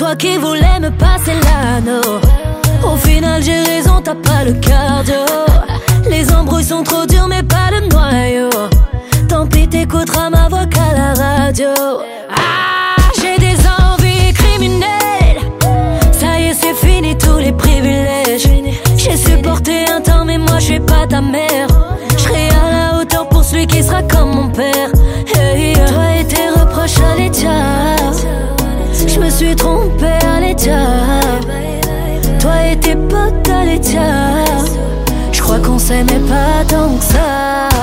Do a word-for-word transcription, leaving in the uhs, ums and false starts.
Toi qui voulais me passer l'anneau, au final j'ai raison, t'as pas le cardio. Les embrouilles sont trop dures mais pas le noyau. Tant pis t'écouteras ma voix qu'à la radio. Ah, j'ai des envies criminelles. Ça y est c'est fini tous les privilèges. J'ai supporté un temps mais moi je suis pas ta mère. Je serai à la hauteur pour celui qui sera comme mon père. Hey, toi et tes reproches à l'état. Je me suis trompé à l'état. Toi et tes potes à l'état. Je crois qu'on s'aimait pas tant que ça.